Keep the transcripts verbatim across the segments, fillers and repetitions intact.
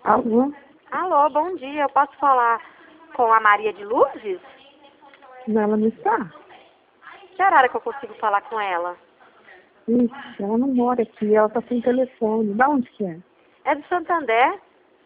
Alô? Alô, bom dia. Eu posso falar com a Maria de Lourdes? Não, ela não está. Que horário que eu consigo falar com ela? Ixi, ela não mora aqui, ela está sem telefone. Da onde que é? É do Santander?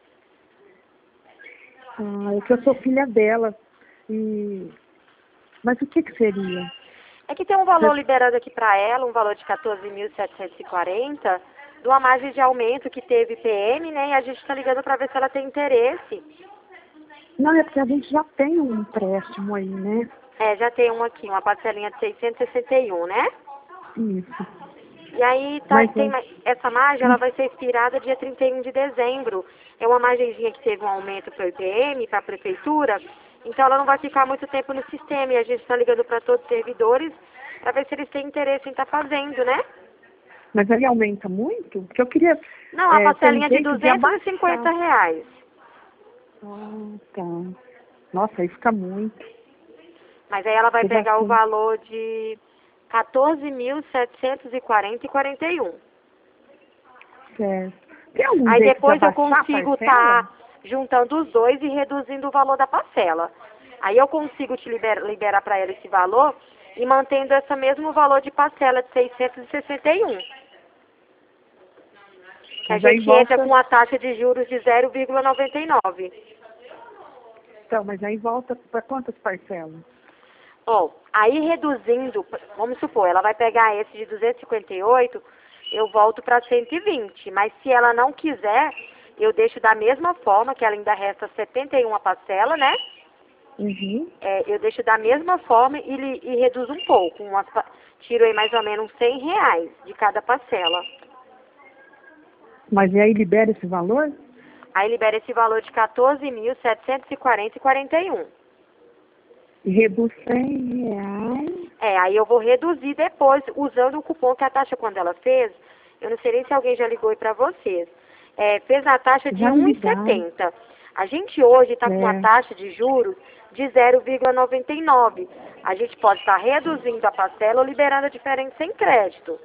Ah, é que eu sou filha dela. E... Mas o que que seria? É que tem um valor Já- liberado aqui para ela, um valor de quatorze mil setecentos e quarenta, de uma margem de aumento que teve P M, né? E a gente está ligando para ver se ela tem interesse. Não, é porque a gente já tem um empréstimo aí, né? É, já tem um aqui, uma parcelinha de seiscentos e sessenta e um, né? Isso. E aí tá, Mas tem é... ma- essa margem, ela vai ser expirada dia trinta e um de dezembro. É uma margenzinha que teve um aumento para o I P M, para a prefeitura, então ela não vai ficar muito tempo no sistema. E a gente está ligando para todos os servidores para ver se eles têm interesse em estar fazendo, né? Mas aí aumenta muito? Porque eu queria Não, a é, ter parcelinha de jeito de duzentos e cinquenta abaixar. reais. Ah, tá. Nossa, aí fica muito. Mas aí ela vai Fica pegar o bastante. valor de quatorze mil setecentos e quarenta e quarenta e um. Certo. Tem algum Aí jeito de depois eu abaixar a consigo parcela? estar juntando os dois e reduzindo o valor da parcela. Aí eu consigo te liber- liberar para ela esse valor e mantendo esse mesmo valor de parcela de seiscentos e sessenta e um. Que a Mas aí gente entra volta. com a taxa de juros de zero vírgula noventa e nove. Então, mas aí volta para quantas parcelas? Ó, aí reduzindo, vamos supor, ela vai pegar esse de duzentos e cinquenta e oito, eu volto para cento e vinte. Mas se ela não quiser, eu deixo da mesma forma, que ela ainda resta setenta e um a parcela, né? Uhum. É, eu deixo da mesma forma e, li- e reduzo um pouco. Umas pa- tiro aí mais ou menos cem reais de cada parcela. Mas e aí libera esse valor? Aí libera esse valor de quatorze mil setecentos e quarenta e quarenta e um. E reduz cem reais. É, aí eu vou reduzir depois, usando o cupom que a taxa, quando ela fez, eu não sei nem se alguém já ligou aí pra vocês, é, fez na taxa de Já me um e ligaram. setenta. A gente hoje está com uma É. taxa de juros de zero vírgula noventa e nove. A gente pode estar reduzindo a parcela ou liberando a diferença sem crédito.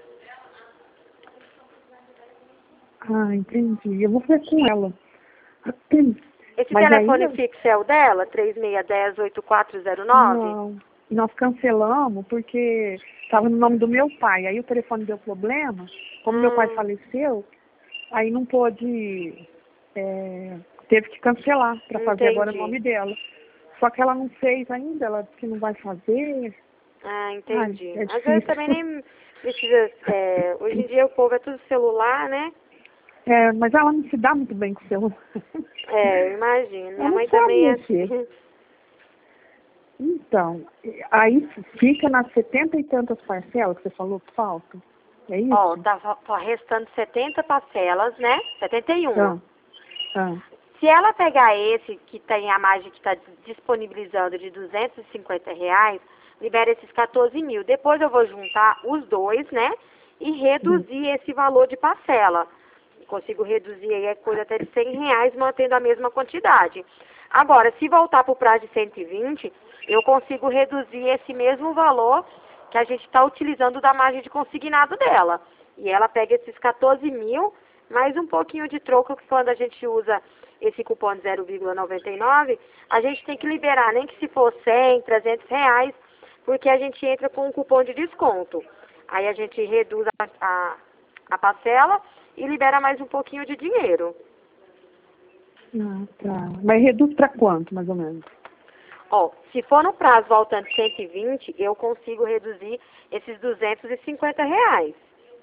Ah, entendi. Eu vou ver com ela. Esse Mas aí, telefone fixo é o dela, três seis um zero, oito quatro zero nove? não. Nós cancelamos porque estava no nome do meu pai. Aí o telefone deu problema. Como meu pai Hum, faleceu, aí não pôde. é, teve que cancelar para fazer agora o entendi. nome dela. Só que ela não fez ainda, ela disse que não vai fazer. Ah, Ai, entendi. é Às vezes difícil. também nem precisa, é, hoje em dia o povo é tudo celular, né? É, mas ela não se dá muito bem com o celular. É, eu imagino. Ela Minha não mãe sabe também é mexer. assim. Então, aí fica nas setenta e tantas parcelas que você falou que faltam. É Ó, isso? tá, tá restando setenta parcelas, né? setenta e um. Então, ah, Se ela pegar esse que tem a margem que está disponibilizando de duzentos e cinquenta reais, libera esses quatorze mil. Depois eu vou juntar os dois, né? E hum, reduzir esse valor de parcela. Consigo reduzir aí a coisa até de cem reais, mantendo a mesma quantidade. Agora, se voltar para o prazo de cento e vinte, eu consigo reduzir esse mesmo valor que a gente está utilizando da margem de consignado dela. E ela pega esses quatorze mil, mais um pouquinho de troco, que quando a gente usa esse cupom de zero vírgula noventa e nove, a gente tem que liberar, nem que se for cem, trezentos reais, porque a gente entra com um cupom de desconto. Aí a gente reduz a, a, a parcela e libera mais um pouquinho de dinheiro. ah, tá. Mas reduz para quanto, mais ou menos? Ó, se for no prazo voltando de cento e vinte, eu consigo reduzir esses duzentos e cinquenta reais.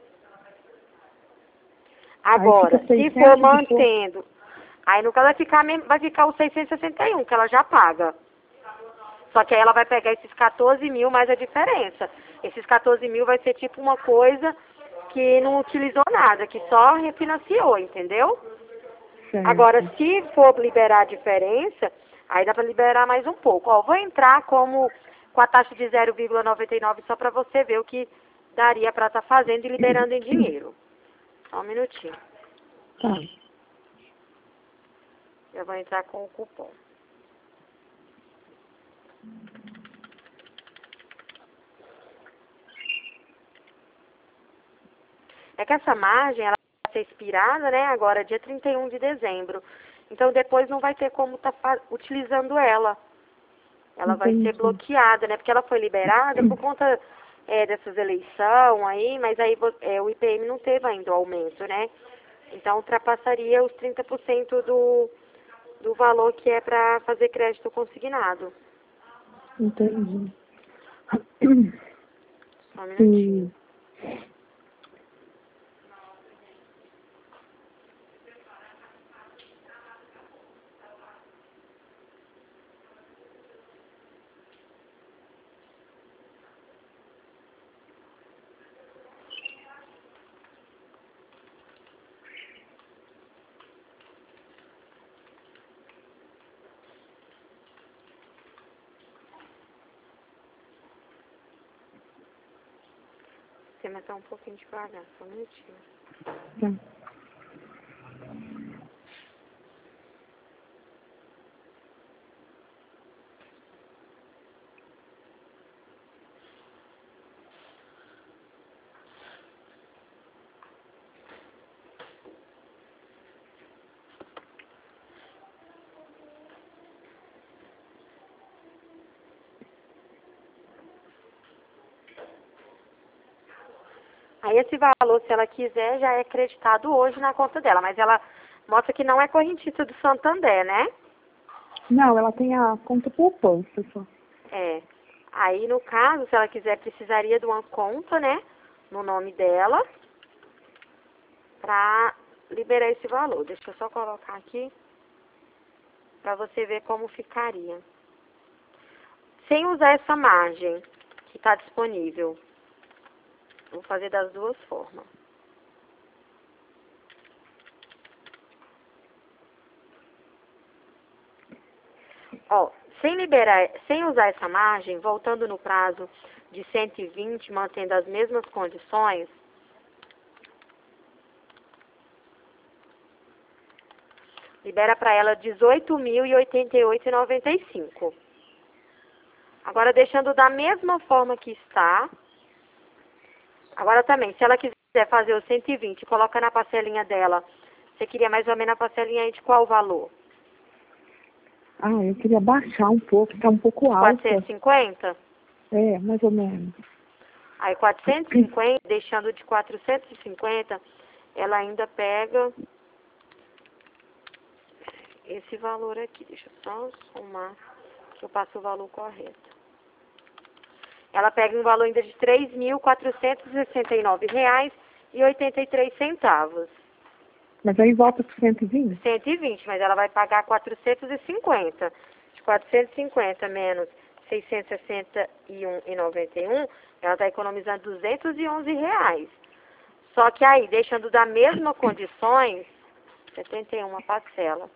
Aí fica Agora, se for seiscentos e pouco. mantendo, aí no caso vai ficar, mesmo- vai ficar os seiscentos e sessenta e um, que ela já paga. Só que aí ela vai pegar esses quatorze mil mais a diferença. Esses quatorze mil vai ser tipo uma coisa que não utilizou nada, que só refinanciou, entendeu? Agora, Certo. se for liberar a diferença, aí dá para liberar mais um pouco. Ó, vou entrar como com a taxa de zero vírgula noventa e nove só para você ver o que daria para estar fazendo e liberando em dinheiro. Só um minutinho. Tá. Eu vou entrar com o cupom. É que essa margem, ela vai ser expirada, né, agora dia trinta e um de dezembro. Então depois não vai ter como estar tá utilizando ela. Ela Entendi. vai ser bloqueada, né? Porque ela foi liberada por conta é, dessas eleições aí, mas aí é, o I P M não teve ainda o aumento, né? Então ultrapassaria os trinta por cento do, do valor que é para fazer crédito consignado. Entendi. Só um minutinho. E Você vai estar um pouquinho devagar, só um minutinho. tá. Aí esse valor, se ela quiser, já é creditado hoje na conta dela, mas ela mostra que não é correntista do Santander, né? Não, ela tem a conta poupança só. É. Aí, no caso, se ela quiser, precisaria de uma conta, né? No nome dela, pra liberar esse valor. Deixa eu só colocar aqui pra você ver como ficaria. Sem usar essa margem que está disponível. Vou fazer das duas formas. Ó, sem liberar, sem usar essa margem, voltando no prazo de cento e vinte, mantendo as mesmas condições, libera para ela dezoito mil e oitenta e oito reais e noventa e cinco centavos. Agora, deixando da mesma forma que está. Agora também, se ela quiser fazer o cento e vinte, coloca na parcelinha dela. Você queria mais ou menos a parcelinha aí de qual valor? Ah, eu queria baixar um pouco, tá um pouco alta. quatrocentos e cinquenta? É, mais ou menos. Aí quatrocentos e cinquenta, deixando de quatrocentos e cinquenta, ela ainda pega esse valor aqui. Deixa eu só somar, que eu passo o valor correto. Ela pega um valor ainda de três mil quatrocentos e sessenta e nove reais e oitenta e três centavos. Mas aí volta para cento e vinte? cento e vinte, mas ela vai pagar quatrocentos e cinquenta. De quatrocentos e cinquenta menos seiscentos e sessenta e um reais e noventa e um, ela está economizando duzentos e onze reais. Só que aí, deixando da mesma condições, setenta e uma parcela.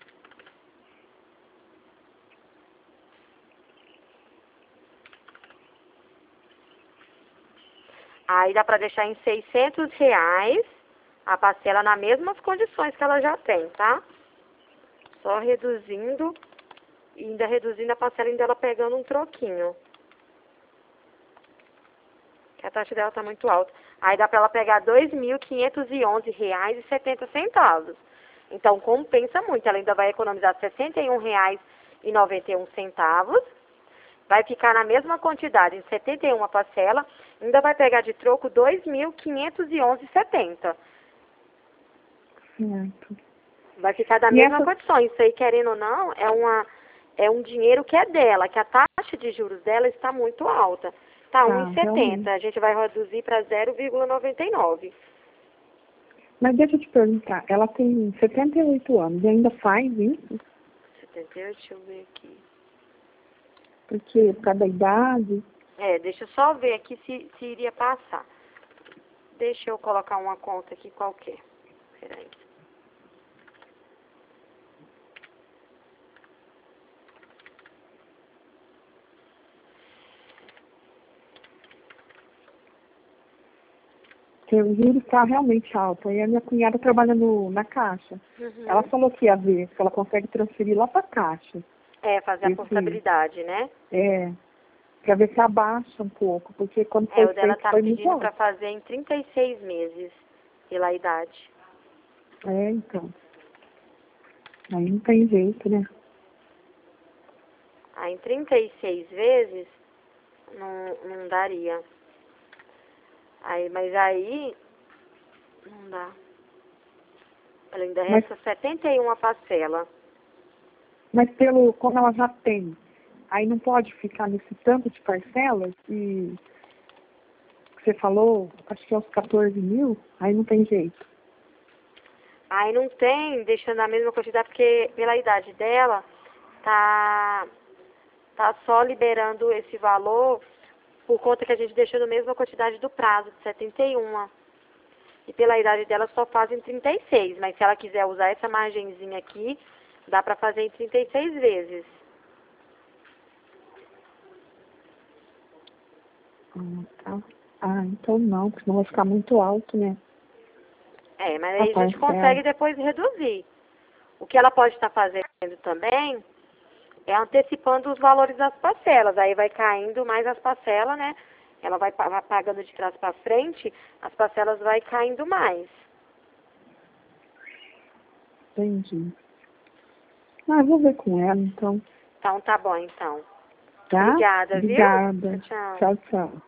Aí dá para deixar em seiscentos reais a parcela nas mesmas condições que ela já tem, tá? Só reduzindo e ainda reduzindo a parcela, ainda ela pegando um troquinho. Que a taxa dela tá muito alta. Aí dá para ela pegar dois mil quinhentos e onze reais e setenta centavos. Então compensa muito. Ela ainda vai economizar sessenta e um reais e noventa e um centavos. Vai ficar na mesma quantidade, em setenta e uma parcela. Ainda vai pegar de troco dois mil quinhentos e onze reais e setenta centavos. Certo. Vai ficar da E mesma essa... condição. Isso aí, querendo ou não, é, uma, é um dinheiro que é dela, que a taxa de juros dela está muito alta. Está Tá, um vírgula setenta. realmente. A gente vai reduzir para zero vírgula noventa e nove. Mas deixa eu te perguntar, ela tem setenta e oito anos e ainda faz isso? setenta e oito, deixa eu ver aqui. Porque por causa da idade... É, deixa eu só ver aqui se, se iria passar. Deixa eu colocar uma conta aqui qualquer. Peraí. Porque o juros está realmente alto. E a minha cunhada trabalha no, na Caixa. Uhum. Ela falou que ia ver, que ela consegue transferir lá para a Caixa. É, fazer a Esse- portabilidade, né? É, para ver se abaixa um pouco, porque quando É, foi o dela feito tá foi muito pedindo para alto. fazer em trinta e seis meses pela idade. É, então. Aí não tem jeito, né? Aí em trinta e seis vezes, não, não daria. Aí, mas aí, não dá. Ela ainda Mas, resta setenta e uma parcela. mas pelo, como ela já tem, aí não pode ficar nesse tanto de parcelas e que você falou, acho que é os quatorze mil, aí não tem jeito. Aí não tem, deixando a mesma quantidade, porque pela idade dela, tá, tá só liberando esse valor por conta que a gente deixou na mesma quantidade do prazo, de setenta e um. E pela idade dela só faz em trinta e seis, mas se ela quiser usar essa margenzinha aqui, dá pra fazer em trinta e seis vezes. Ah, tá. Ah, então não, porque senão vai ficar muito alto, né? É, mas A aí a gente parcela. consegue depois reduzir. O que ela pode estar fazendo também é antecipando os valores das parcelas. Aí vai caindo mais as parcelas, né? Ela vai, vai pagando de trás para frente, as parcelas vai caindo mais. Entendi. Ah, eu vou ver com ela, então. Então tá bom, então. Tá? Obrigada, viu? Obrigada. Tchau. Tchau, tchau.